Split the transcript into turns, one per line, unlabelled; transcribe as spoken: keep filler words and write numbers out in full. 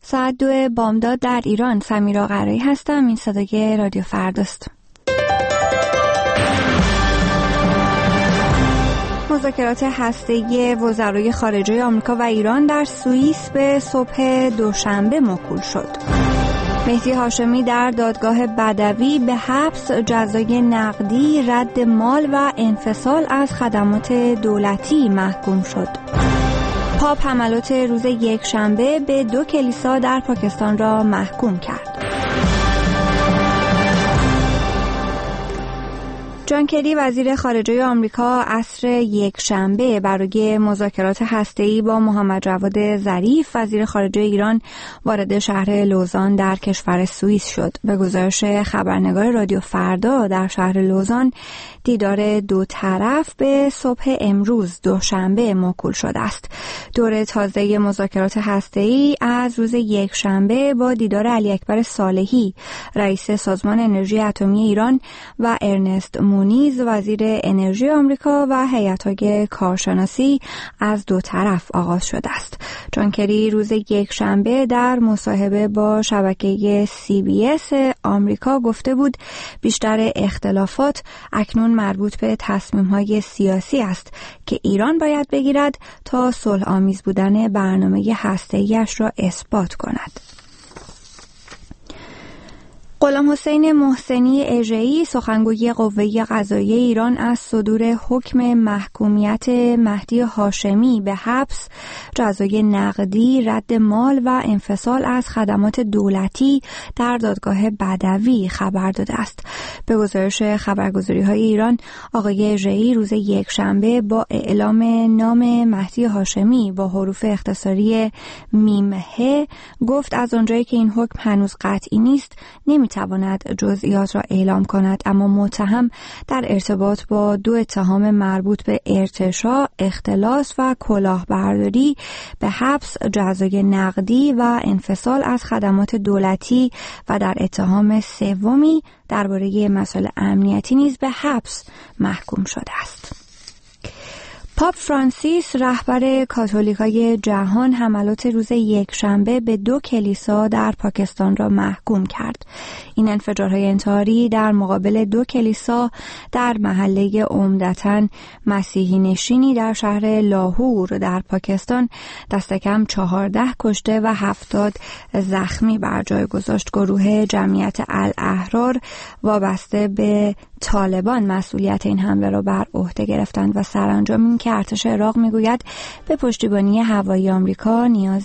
ساعت دو بامداد در ایران. سمیرا قرایی هستم. این صدای رادیو فرداست. مذاکرات هسته‌ای وزرای خارجه آمریکا و ایران در سوئیس به صبح دوشنبه موکول شد. مهدی هاشمی در دادگاه بدوی به حبس، جزای نقدی، رد مال و انفصال از خدمات دولتی محکوم شد. پاپ حملات روز یک شنبه به دو کلیسا در پاکستان را محکوم کرد. جان کری وزیر خارجه آمریکا عصر یک شنبه برای مذاکرات هسته‌ای با محمد جواد ظریف وزیر خارجه ایران وارد شهر لوزان در کشور سوئیس شد. به گزارش خبرنگار رادیو فردا، در شهر لوزان دیدار دو طرف به صبح امروز دوشنبه موکول شده است. دور تازه مذاکرات هسته‌ای از روز یک شنبه با دیدار علی اکبر صالحی رئیس سازمان انرژی اتمی ایران و ارنست مونیز وزیر انرژی آمریکا و هیئت‌های کارشناسی از دو طرف آغاز شده است. جان کری روز یک شنبه در مصاحبه با شبکه سی بی اس آمریکا گفته بود بیشتر اختلافات اکنون مربوط به تصمیم‌های سیاسی است که ایران باید بگیرد تا صلح آمیز بودن برنامه هسته‌ای‌اش را اثبات کند. غلام حسین محسنی اژه‌ای سخنگوی قوه قضاییه ایران از صدور حکم محکومیت مهدی هاشمی به حبس، جزای نقدی، رد مال و انفصال از خدمات دولتی در دادگاه بدوی خبر داده است. به گزارش خبرگزاری‌های ایران، آقای اژه‌ای روز یک شنبه با اعلام نام مهدی هاشمی با حروف اختصاری میم ه گفت از اونجایی که این حکم هنوز قطعی نیست نمی تواند جزئیات را اعلام کند، اما متهم در ارتباط با دو اتهام مربوط به ارتشاء، اختلاس و کلاهبرداری به حبس، جزای نقدی و انفصال از خدمات دولتی و در اتهام سومی درباره مسائل امنیتی نیز به حبس محکوم شده است. پاپ فرانسیس رهبر کاتولیکای جهان حملات روز یک شنبه به دو کلیسا در پاکستان را محکوم کرد. این انفجارهای انتحاری در مقابل دو کلیسا در محله عمدتاً مسیحی نشینی در شهر لاهور در پاکستان دست کم چهارده کشته و هفتاد زخمی بر جای گذاشت. گروه جمعیت الاحرار وابسته به طالبان مسئولیت این حمله را بر عهده گرفتند و سرانجام این که ارتش عراق میگوید به پشتیبانی هوایی آمریکا نیاز